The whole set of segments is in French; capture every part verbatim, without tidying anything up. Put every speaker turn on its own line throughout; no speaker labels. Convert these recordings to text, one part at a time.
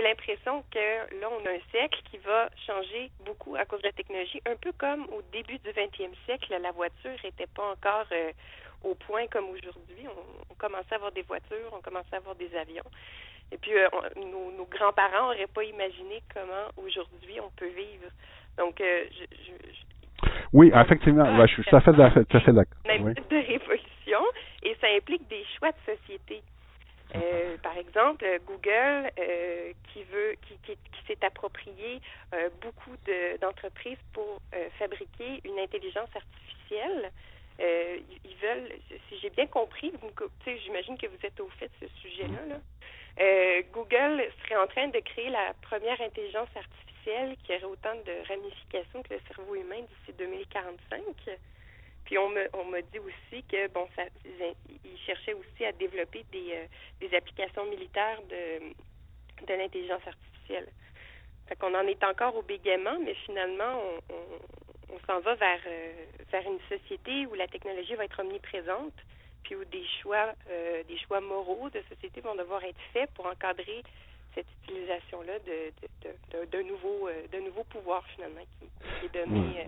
l'impression que là, on a un siècle qui va changer beaucoup à cause de la technologie, un peu comme au début du vingtième siècle, la voiture n'était pas encore euh, au point comme aujourd'hui. On, on commençait à avoir des voitures, on commençait à avoir des avions. Et puis, euh, on, nos, nos grands-parents n'auraient pas imaginé comment aujourd'hui on peut vivre. Donc, euh, je, je, je,
oui, effectivement, ouais, je suis tout à fait, tout à fait d'accord.
Un
oui.
type de révolution, et ça implique des choix de société. Euh, par exemple, Google, euh, qui veut, qui, qui, qui s'est approprié euh, beaucoup de, d'entreprises pour euh, fabriquer une intelligence artificielle. Euh, ils veulent, si j'ai bien compris, vous, j'imagine que vous êtes au fait de ce sujet-là. Là. Euh, Google serait en train de créer la première intelligence artificielle qui aurait autant de ramifications que le cerveau humain d'ici deux mille quarante-cinq. Puis on me on m'a dit aussi que bon ça ils cherchaient aussi à développer des euh, des applications militaires de de l'intelligence artificielle. Fait qu'on en est encore au bégaiement, mais finalement on on, on s'en va vers euh, vers une société où la technologie va être omniprésente, puis où des choix euh, des choix moraux de société vont devoir être faits pour encadrer cette utilisation-là de de de, de, de nouveaux euh, de nouveaux pouvoirs finalement qui, qui est donné.
Mmh.
Euh,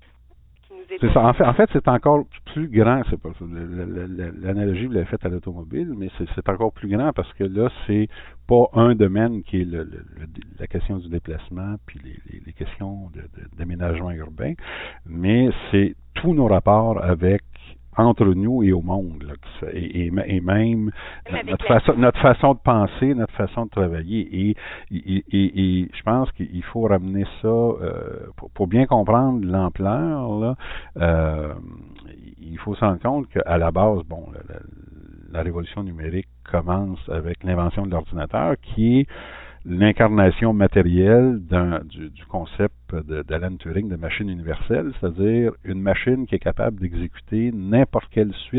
C'est ça. En fait, en fait, c'est encore plus grand. C'est pas l'analogie vous l'avez faite à l'automobile, mais c'est, c'est encore plus grand parce que là, c'est pas un domaine qui est le, le, le, la question du déplacement puis les, les, les questions de, de, d'aménagement urbain, mais c'est tous nos rapports avec entre nous et au monde, là, et, et, et même notre, notre, façon, notre façon de penser, notre façon de travailler. Et, et, et, et je pense qu'il faut ramener ça, euh, pour, pour bien comprendre l'ampleur, là, euh, il faut se rendre compte qu'à la base, bon, la, la, la révolution numérique commence avec l'invention de l'ordinateur, qui est l'incarnation matérielle d'un, du, du concept de, d'Alan Turing de machine universelle, c'est-à-dire une machine qui est capable d'exécuter n'importe quelle suite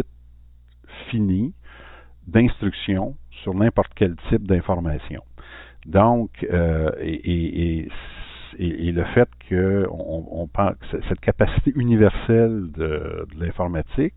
finie d'instructions sur n'importe quel type d'information. Donc, euh, et, et, et, et, et le fait que on, on parle, cette capacité universelle de, de l'informatique,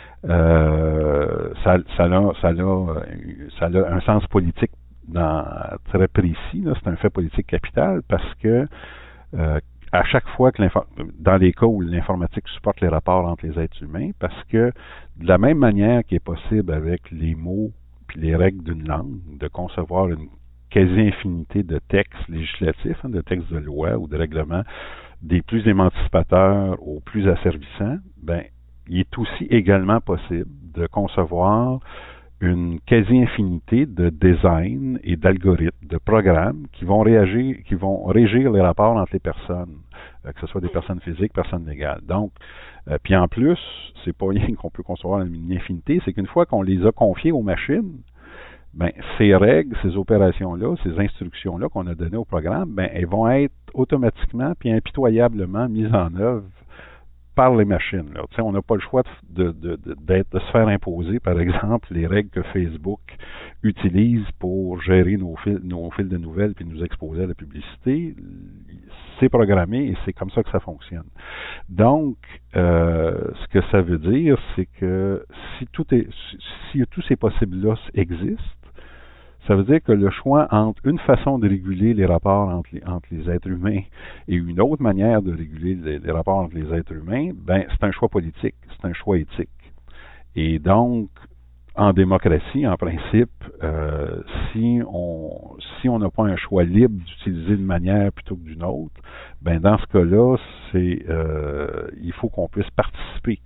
euh, ça, ça, a, ça, a, ça a un sens politique dans, très précis, là, c'est un fait politique capital parce que euh, à chaque fois que dans les cas où l'informatique supporte les rapports entre les êtres humains, parce que de la même manière qu'il est possible avec les mots puis les règles d'une langue de concevoir une quasi-infinité de textes législatifs, hein, de textes de loi ou de règlements, des plus émancipateurs aux plus asservissants, ben il est aussi également possible de concevoir une quasi-infinité de designs et d'algorithmes, de programmes qui vont réagir, qui vont régir les rapports entre les personnes, euh, que ce soit des personnes physiques, personnes légales. Donc, euh, puis en plus, c'est pas rien qu'on peut concevoir une infinité, c'est qu'une fois qu'on les a confiées aux machines, ben ces règles, ces opérations-là, ces instructions-là qu'on a données au programme, ben elles vont être automatiquement puis impitoyablement mises en œuvre par les machines. Là. On n'a pas le choix de, de, de, d'être, de se faire imposer, par exemple, les règles que Facebook utilise pour gérer nos fils, nos fils de nouvelles puis nous exposer à la publicité. C'est programmé et c'est comme ça que ça fonctionne. Donc, euh, ce que ça veut dire, c'est que si tout est, si tous ces possibles-là existent, ça veut dire que le choix entre une façon de réguler les rapports entre les, entre les êtres humains et une autre manière de réguler les, les rapports entre les êtres humains, ben c'est un choix politique, c'est un choix éthique. Et donc, en démocratie, en principe, euh, si on si on n'a pas un choix libre d'utiliser une manière plutôt que d'une autre, ben dans ce cas-là, c'est euh, il faut qu'on puisse participer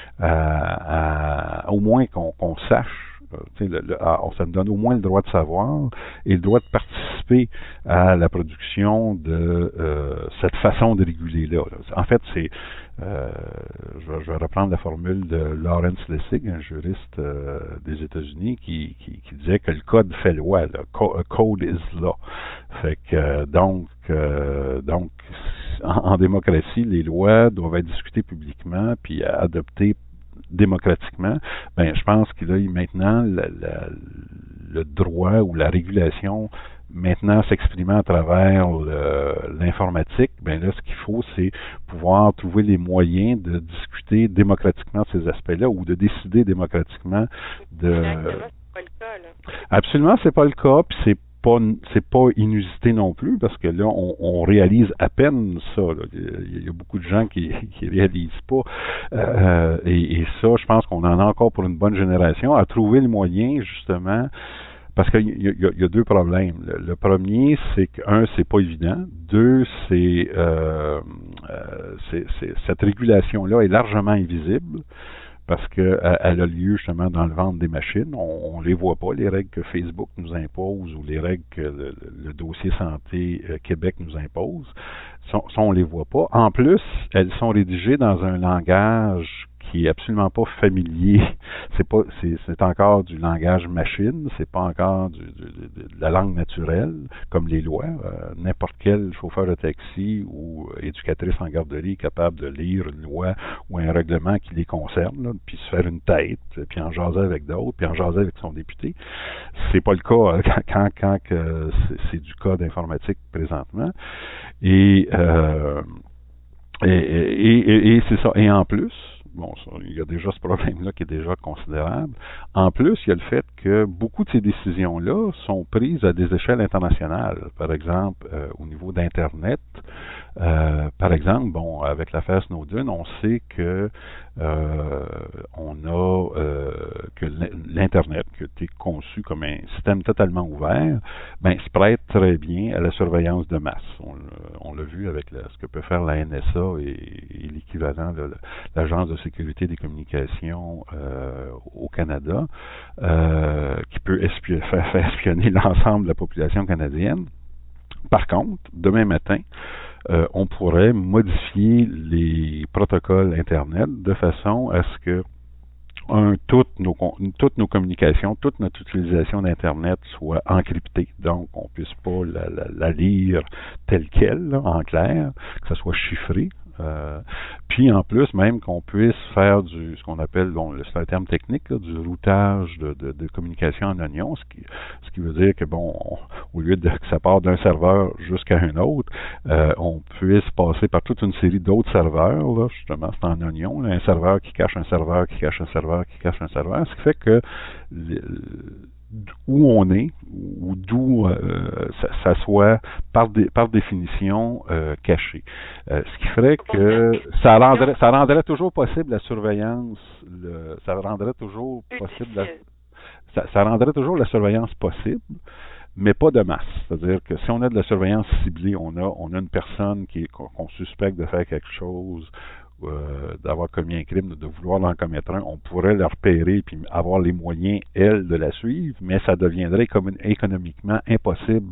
à, à au moins qu'on, qu'on sache. Le, le, ça nous donne au moins le droit de savoir et le droit de participer à la production de euh, cette façon de réguler-là. En fait, c'est, euh, je, vais, je vais reprendre la formule de Lawrence Lessig, un juriste euh, des États-Unis, qui, qui, qui disait que le code fait loi. Là. Code is law. Fait que euh, donc, euh, donc en, en démocratie, les lois doivent être discutées publiquement puis adoptées démocratiquement, ben je pense qu'il a maintenant la, la, le droit ou la régulation maintenant s'exprimer à travers le, l'informatique, ben là ce qu'il faut c'est pouvoir trouver les moyens de discuter démocratiquement de ces aspects-là ou de décider démocratiquement de.
Exactement, c'est pas le cas, là.
Absolument, c'est pas le cas, puis c'est pas c'est pas inusité non plus, parce que là, on, on réalise à peine ça. Là. Il y a beaucoup de gens qui qui réalisent pas. Euh, et, et ça, je pense qu'on en a encore pour une bonne génération à trouver le moyen, justement. Parce qu'il y, y, y a deux problèmes. Le, le premier, c'est que, un, c'est pas évident. Deux, c'est, euh, euh, c'est, c'est cette régulation-là est largement invisible parce qu'elle elle a lieu justement dans le ventre des machines. On, on les voit pas, les règles que Facebook nous impose ou les règles que le, le dossier Santé euh, Québec nous impose. Ça, ça, on les voit pas. En plus, elles sont rédigées dans un langage qui est absolument pas familier. C'est pas, c'est, c'est encore du langage machine, c'est pas encore du, du, de, de la langue naturelle, comme les lois. Euh, n'importe quel chauffeur de taxi ou euh, éducatrice en garderie est capable de lire une loi ou un règlement qui les concerne, là, puis se faire une tête, puis en jaser avec d'autres, puis en jaser avec son député. C'est pas le cas euh, quand, quand, quand que c'est, c'est du code informatique présentement. Et, euh, et, et, et, et c'est ça. Et en plus, bon, ça, il y a déjà ce problème-là qui est déjà considérable. En plus, il y a le fait que beaucoup de ces décisions-là sont prises à des échelles internationales. Par exemple, euh, au niveau d'Internet, euh, par exemple, bon, avec l'affaire Snowden, on sait que euh, on a euh, que l'Internet, qui a été conçu comme un système totalement ouvert, ben, se prête très bien à la surveillance de masse. On, on l'a vu avec la, ce que peut faire la N S A et, et l'équivalent de l'Agence de sécurité des communications euh, au Canada, euh, qui peut espionner, faire, faire espionner l'ensemble de la population canadienne. Par contre, demain matin, euh, on pourrait modifier les protocoles Internet de façon à ce que un, toutes, nos, toutes nos communications, toute notre utilisation d'Internet soit encryptée, donc on ne puisse pas la, la, la lire telle qu'elle, là, en clair, que ça soit chiffré. Euh, puis en plus, même qu'on puisse faire du ce qu'on appelle, bon, c'est un terme technique, là, du routage de, de, de communication en oignon, ce qui, ce qui veut dire que bon, on, au lieu de que ça part d'un serveur jusqu'à un autre, euh, on puisse passer par toute une série d'autres serveurs, là, justement, c'est en oignon, là, un serveur qui cache un serveur, qui cache un serveur, qui cache un serveur, ce qui fait que le, où on est, ou d'où euh, ça, ça soit par, dé, par définition euh, caché. Euh, ce qui ferait que ça rendrait, ça rendrait toujours possible la surveillance, le, ça rendrait toujours possible la, ça, ça rendrait toujours la surveillance possible, mais pas de masse. C'est-à-dire que si on a de la surveillance ciblée, on a, on a une personne qui qu'on, qu'on suspecte de faire quelque chose, Euh, d'avoir commis un crime, de vouloir en commettre un, on pourrait le repérer puis avoir les moyens, elle, de la suivre, mais ça deviendrait comme économiquement impossible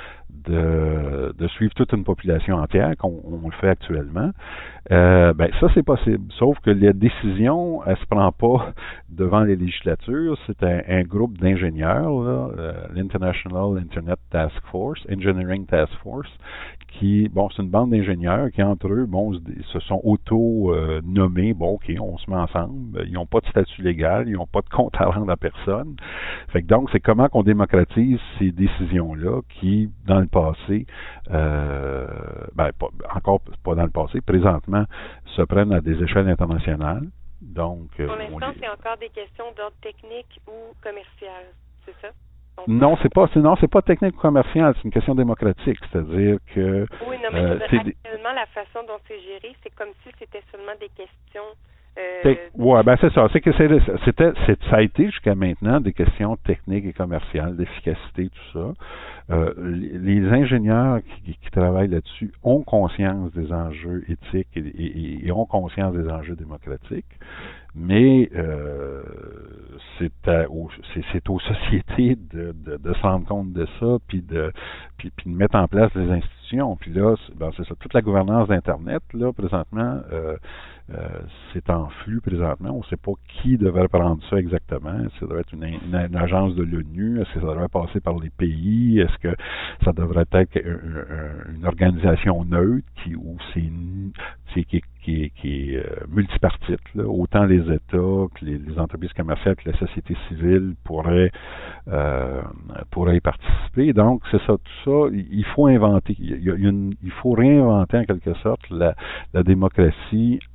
de, de suivre toute une population entière, comme on, on le fait actuellement. Euh, ben ça, c'est possible. Sauf que la décision, elle se prend pas devant les législatures. C'est un, un groupe d'ingénieurs, là, euh, l'International Internet Task Force, Engineering Task Force, qui, bon, c'est une bande d'ingénieurs qui, entre eux, bon, se sont auto-nommés, euh, bon, OK, on se met ensemble. Ils n'ont pas de statut légal, ils n'ont pas de compte à rendre à personne. Fait que donc, c'est comment qu'on démocratise ces décisions-là qui, dans le passé, euh, ben, pas, encore pas dans le passé, présentement, se prennent à des échelles internationales. Donc,
pour l'instant, les... c'est encore des questions d'ordre technique ou commercial, c'est ça?
Donc, non, c'est pas, c'est, non, c'est pas technique ou commercial, c'est une question démocratique, c'est-à-dire que...
Oui, non, mais euh, actuellement, la façon dont c'est géré, c'est comme si c'était seulement des questions... Euh...
Ouais, ben c'est ça. C'est que c'est, c'était, c'est, ça a été jusqu'à maintenant des questions techniques et commerciales, d'efficacité, tout ça. Euh, les, les ingénieurs qui, qui travaillent là-dessus ont conscience des enjeux éthiques et, et, et ont conscience des enjeux démocratiques, mais euh, c'est, à, aux, c'est, c'est aux sociétés de, de, de se rendre compte de ça, puis de, puis, puis de mettre en place des institutions. Puis là, c'est, ben c'est ça. Toute la gouvernance d'Internet, là, présentement, euh, Euh, c'est en flux présentement. On ne sait pas qui devrait prendre ça exactement. Est-ce que ça devrait être une, une, une agence de l'ONU? Est-ce que ça devrait passer par les pays? Est-ce que ça devrait être une, une organisation neutre qui, où c'est, c'est qui, qui, qui est euh, multipartite, là? Autant les États que les, les entreprises commerciales que la société civile pourraient, euh, pourraient y participer. Donc, c'est ça, tout ça, il faut inventer. Il, y a une, il faut réinventer en quelque sorte la, la démocratie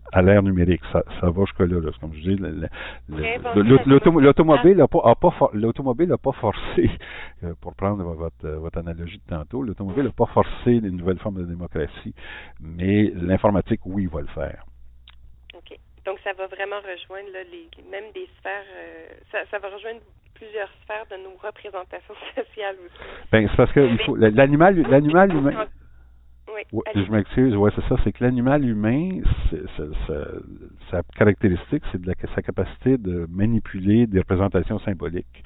à l'ère numérique. Ça, ça va jusque-là. Là. Comme je dis, le, le, le, l'auto, l'automobile n'a pas, a pas, for, l'automobile a pas forcé, euh, pour prendre votre, votre analogie de tantôt, l'automobile n'a pas forcé les nouvelles formes de démocratie, mais l'informatique, oui, va le faire.
OK. Donc, ça va vraiment rejoindre là, les, même des sphères, euh, ça, ça va rejoindre plusieurs sphères de nos représentations sociales aussi.
Ben, c'est parce que il faut, l'animal, l'animal humain...
Oui,
ouais, je m'excuse, ouais, c'est ça, c'est que l'animal humain, c'est, c'est, c'est, sa caractéristique, c'est de la, sa capacité de manipuler des représentations symboliques.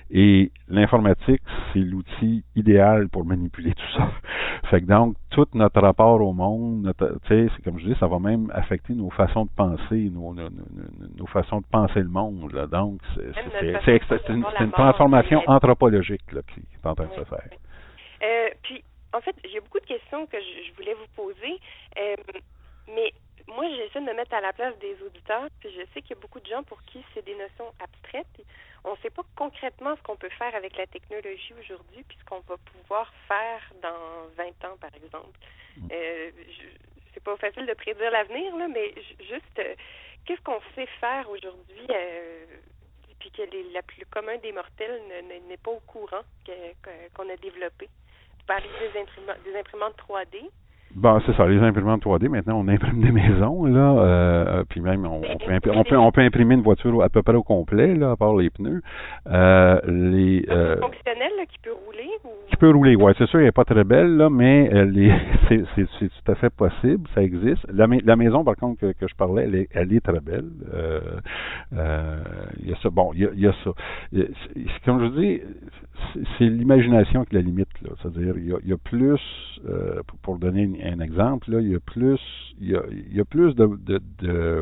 Et l'informatique, c'est l'outil idéal pour manipuler tout ça. Fait que donc, tout notre rapport au monde, tu sais, c'est comme je dis, ça va même affecter nos façons de penser, nos, nos, nos, nos façons de penser le monde. Là. Donc, c'est, c'est, c'est, c'est, c'est, une, c'est une transformation anthropologique là, qui est en train de se faire.
Euh, puis, en fait, j'ai beaucoup de questions que je, je voulais vous poser, euh, mais moi, j'essaie de me mettre à la place des auditeurs, puis je sais qu'il y a beaucoup de gens pour qui c'est des notions abstraites. On ne sait pas concrètement ce qu'on peut faire avec la technologie aujourd'hui, puis ce qu'on va pouvoir faire dans vingt ans, par exemple. Euh, je, c'est pas facile de prédire l'avenir, là, mais juste, euh, qu'est-ce qu'on sait faire aujourd'hui, euh, puis que les, la, le commun des mortels ne, n'est pas au courant que, que, qu'on a développé? Vous parlez des imprimantes, des imprimantes trois D.
Bon, c'est ça, les imprimantes trois D, maintenant on imprime des maisons, là, euh, puis même on, on, peut imprimer, on, peut, on peut imprimer une voiture à peu près au complet, là, à part les pneus. Euh, les, euh,
fonctionnel, là, qui peut rouler? Ou...
Qui peut rouler, oui, c'est sûr, elle n'est pas très belle, là, mais euh, les, c'est, c'est, c'est tout à fait possible, ça existe. La, la maison, par contre, que, que je parlais, elle est, elle est très belle. Euh, euh, il y a ça, bon, il y a, il y a ça. C'est, comme je dis, c'est, c'est l'imagination qui est la limite, là, c'est-à-dire, il y a, il y a plus, euh, pour, pour donner une un exemple, là, il y a plus, il y a, il y a plus de, de, de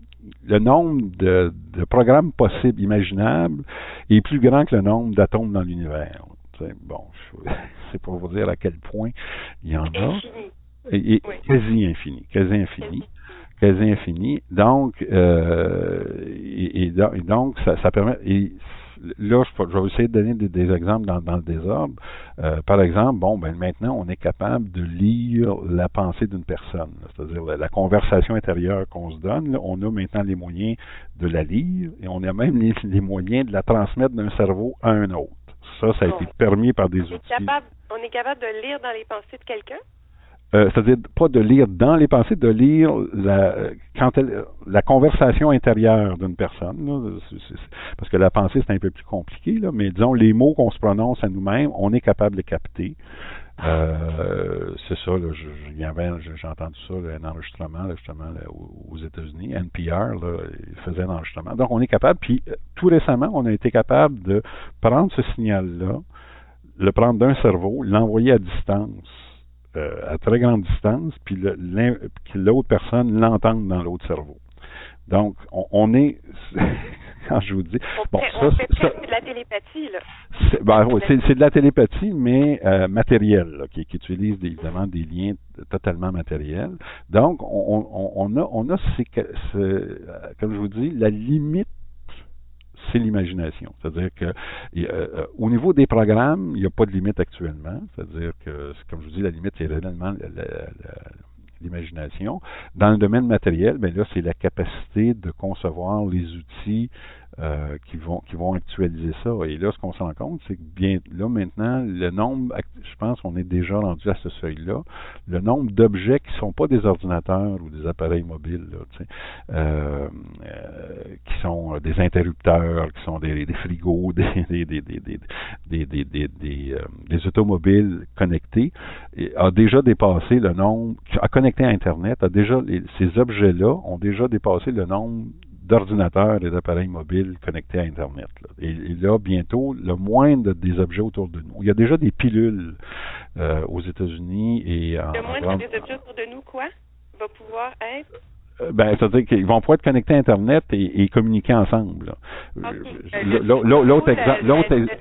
le nombre de, de programmes possibles, imaginables, est plus grand que le nombre d'atomes dans l'univers. C'est, bon, c'est pour vous dire à quel point il y en a. Et, et oui. Quasi infini, quasi infini, quasi infini. Donc, euh, et, et donc, ça, ça permet. Et, là, je, je vais essayer de donner des, des exemples dans, dans le désordre. Euh, par exemple, bon, ben maintenant, on est capable de lire la pensée d'une personne. C'est-à-dire la, la conversation intérieure qu'on se donne. Là, on a maintenant les moyens de la lire et on a même les, les moyens de la transmettre d'un cerveau à un autre. Ça, ça a été permis par des
on
outils.
Est capable, on est capable de lire dans les pensées de quelqu'un?
Euh, c'est-à-dire pas de lire dans les pensées, de lire la, quand elle, la conversation intérieure d'une personne. Là, c'est, c'est, parce que la pensée, c'est un peu plus compliqué, là, mais disons, les mots qu'on se prononce à nous-mêmes, on est capable de les capter. Euh, c'est ça, là, je, je, y avait, j'ai entendu ça, là, un enregistrement là, justement là, aux États-Unis, N P R, là, il faisait un enregistrement. Donc, on est capable, puis tout récemment, on a été capable de prendre ce signal-là, le prendre d'un cerveau, l'envoyer à distance. Euh, à très grande distance, puis le, que l'autre personne l'entende dans l'autre cerveau. Donc, on, on est, quand je vous dis...
On
bon,
fait,
ça,
on fait
ça,
de la télépathie, là.
C'est, ben, oui, c'est, c'est de la télépathie, mais euh, matérielle, là, qui, qui utilise des, évidemment des liens totalement matériels. Donc, on, on, on a, on a ces, ces, comme je vous dis, la limite, c'est l'imagination. C'est-à-dire que euh, au niveau des programmes, il n'y a pas de limite actuellement. C'est-à-dire que, comme je vous dis, la limite, c'est réellement la, la, la, l'imagination. Dans le domaine matériel, bien là, c'est la capacité de concevoir les outils euh, qui vont qui vont actualiser ça. Et là, ce qu'on se rend compte, c'est que bien là, maintenant, le nombre, je pense qu'on est déjà rendu à ce seuil-là, le nombre d'objets qui ne sont pas des ordinateurs ou des appareils mobiles, là, tu sais, euh, euh, qui sont des interrupteurs, qui sont des, des frigos, des des des des des des, des, des, des, euh, des automobiles connectés, et a déjà dépassé le nombre, a connecté à Internet, a déjà les, ces objets-là ont déjà dépassé le nombre d'ordinateurs et d'appareils mobiles connectés à Internet. Là. Et, et là, bientôt, le moindre des objets autour de nous. Il y a déjà des pilules euh, aux États-Unis et en...
Le moindre en, des objets autour de nous, quoi? Va pouvoir être...
Euh, ben, c'est-à-dire qu'ils vont pouvoir être connectés à Internet et, et communiquer ensemble. Là.
Okay.
Euh, l'autre, l'autre exemple... L'autre
le,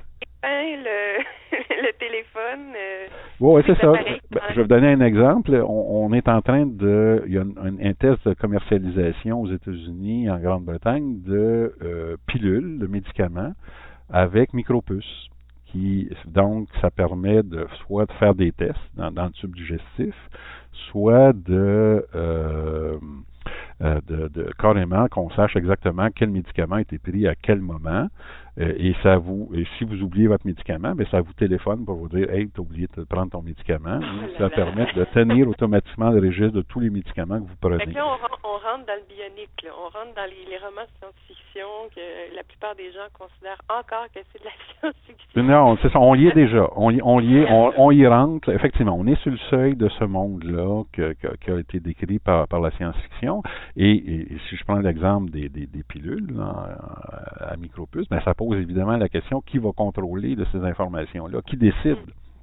le, le téléphone... Euh,
oui, c'est ça. Ben, je vais vous donner un exemple. On, on est en train de... Il y a un, un, un test de commercialisation aux États-Unis, en Grande-Bretagne, de euh, pilules, de médicaments, avec micropuces. Qui, donc, ça permet de soit de faire des tests dans, dans le tube digestif, soit de... Euh, euh, de, de carrément qu'on sache exactement quel médicament a été pris à quel moment. Euh, et ça vous, et si vous oubliez votre médicament, ben ça vous téléphone pour vous dire, hey, t'as oublié de prendre ton médicament. Ou ça permet de tenir automatiquement le registre de tous les médicaments que vous prenez.
Fait que là, on, rentre, on rentre dans le bionique, là. On rentre dans les, les romans de science-fiction que la plupart des gens considèrent encore que c'est de la science-fiction.
Non, c'est ça, on y est déjà. On y, on y est, on, on y rentre. Effectivement, on est sur le seuil de ce monde-là que, que, qui a été décrit par, par la science-fiction. Et, et, et si je prends l'exemple des, des, des pilules là, à micropuces, ben ça pose évidemment la question qui va contrôler de ces informations-là, qui décide.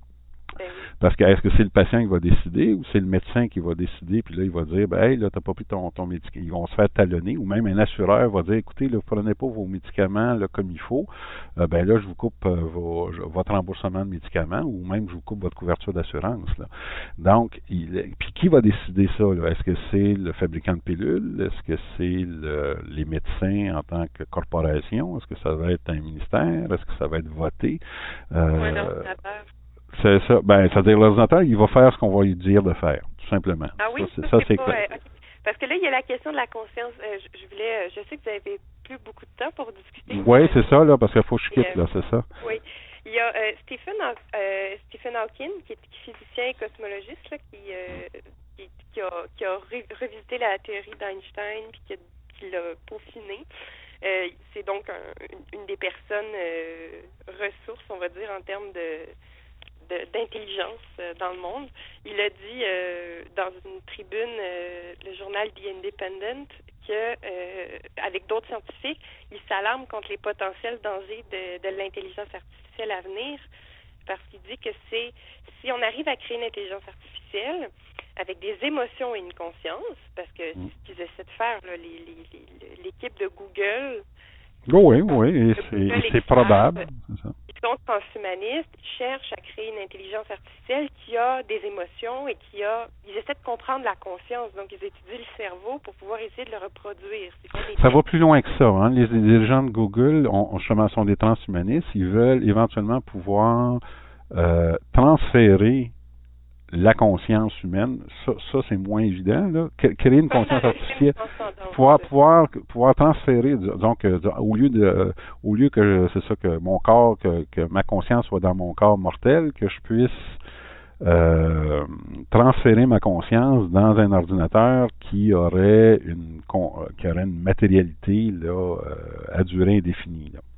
Parce que est-ce que c'est le patient qui va décider ou c'est le médecin qui va décider, puis là, il va dire, ben, hey, là, t'as pas pris ton, ton médicament. Ils vont se faire talonner, ou même un assureur va dire, écoutez, là, vous prenez pas vos médicaments là, comme il faut, euh, ben là, je vous coupe euh, vos, votre remboursement de médicaments, ou même je vous coupe votre couverture d'assurance. Là. Donc, il, puis qui va décider ça? Là? Est-ce que c'est le fabricant de pilules? Est-ce que c'est le, les médecins en tant que corporation? Est-ce que ça va être un ministère? Est-ce que ça va être voté? Euh,
ouais, l'ordinateur.
C'est ça. Ben, c'est-à-dire l'ordinateur, il va faire ce qu'on va lui dire de faire, tout simplement.
Ah oui,
ça, c'est, ça, c'est
pas,
clair.
euh, parce que là, il y a la question de la conscience. Euh, je, je voulais, je sais que vous avez plus beaucoup de temps pour discuter.
Oui, c'est ça, là, parce qu'il faut que je quitte,
euh,
là, c'est ça.
Oui. Il y a euh, Stephen, euh, Stephen Hawking, qui est physicien et cosmologiste, là, qui, euh, qui, qui a, qui a ré- revisité la théorie d'Einstein, puis qui, a, qui l'a peaufinée. Euh, c'est donc un, une, une des personnes euh, ressources, on va dire, en termes de De, d'intelligence euh, dans le monde. Il a dit euh, dans une tribune, euh, le journal The Independent, que euh, avec d'autres scientifiques, il s'alarme contre les potentiels dangers de, de l'intelligence artificielle à venir, parce qu'il dit que c'est si on arrive à créer une intelligence artificielle avec des émotions et une conscience, parce que c'est ce qu'ils essaient de faire, là, les, les, les, l'équipe de Google.
Oh oui, oui, et c'est, et c'est probable. C'est ça.
Ils sont transhumanistes, ils cherchent à créer une intelligence artificielle qui a des émotions et qui a... Ils essaient de comprendre la conscience, donc ils étudient le cerveau pour pouvoir essayer de le reproduire. C'est
ça va plus loin que ça. Hein. Les dirigeants de Google ont, justement, sont des transhumanistes. Ils veulent éventuellement pouvoir euh, transférer la conscience humaine, ça, ça c'est moins évident, là. Créer une conscience artificielle, pouvoir, pouvoir, pouvoir transférer, donc, au lieu de, au lieu que, c'est ça, que mon corps, que, que ma conscience soit dans mon corps mortel, que je puisse euh, transférer ma conscience dans un ordinateur qui aurait une, qui aurait une matérialité, là, à durée indéfinie, là.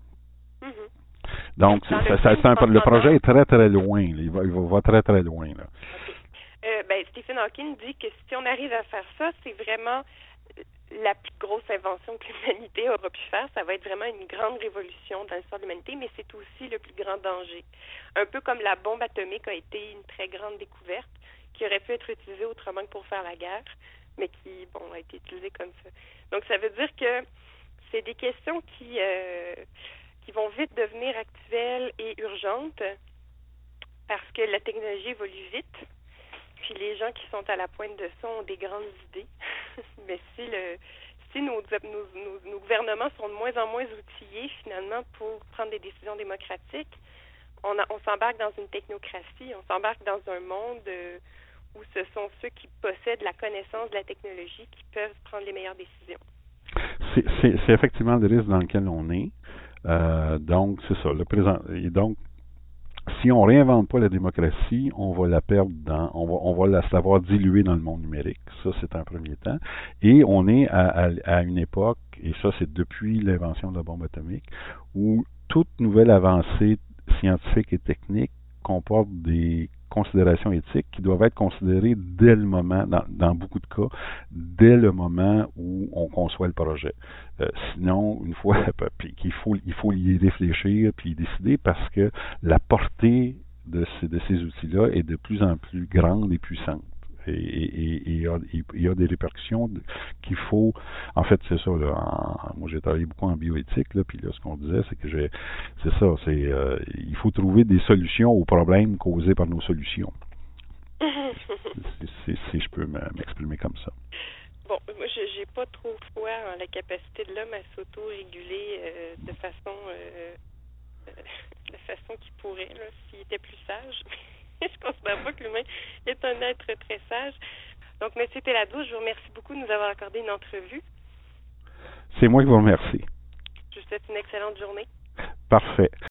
Donc, ça, ça, ça, ça, le projet est très, très loin. Là. Il, va, il va très, très loin. Là.
Okay. Euh, ben, Stephen Hawking dit que si on arrive à faire ça, c'est vraiment la plus grosse invention que l'humanité aura pu faire. Ça va être vraiment une grande révolution dans l'histoire de l'humanité, mais c'est aussi le plus grand danger. Un peu comme la bombe atomique a été une très grande découverte qui aurait pu être utilisée autrement que pour faire la guerre, mais qui, bon, a été utilisée comme ça. Donc, ça veut dire que c'est des questions qui... Euh, qui vont vite devenir actuelles et urgentes parce que la technologie évolue vite. Puis les gens qui sont à la pointe de ça ont des grandes idées. Mais si le si nos, nos, nos, nos gouvernements sont de moins en moins outillés finalement pour prendre des décisions démocratiques, on, a, on s'embarque dans une technocratie, on s'embarque dans un monde euh, où ce sont ceux qui possèdent la connaissance de la technologie qui peuvent prendre les meilleures décisions.
C'est, c'est, c'est effectivement le risque dans lequel on est. Euh, donc, c'est ça, le présent. Et donc, si on réinvente pas la démocratie, on va la perdre dans, on va, on va la savoir diluer dans le monde numérique. Ça, c'est un premier temps. Et on est à, à, à une époque, et ça, c'est depuis l'invention de la bombe atomique, où toute nouvelle avancée scientifique et technique comporte des considérations éthiques qui doivent être considérées dès le moment, dans, dans beaucoup de cas, dès le moment où on conçoit le projet. Euh, sinon, une fois, puis qu'il faut, il faut y réfléchir puis y décider parce que la portée de ces, de ces outils-là est de plus en plus grande et puissante. Et, et, et, et il y a des répercussions qu'il faut, en fait c'est ça là, en, moi j'ai travaillé beaucoup en bioéthique là, puis là ce qu'on disait c'est que j'ai c'est ça, c'est euh, il faut trouver des solutions aux problèmes causés par nos solutions. si, si, si je peux m'exprimer comme ça.
Bon, moi j'ai pas trop foi en la capacité de l'homme à s'auto-réguler euh, de façon euh, de façon qu'il pourrait là, s'il était plus sage. Je considère pas que l'humain est un être très sage. Donc, M. Pelado, je vous remercie beaucoup de nous avoir accordé une entrevue.
C'est moi qui vous remercie.
Je vous souhaite une excellente journée.
Parfait.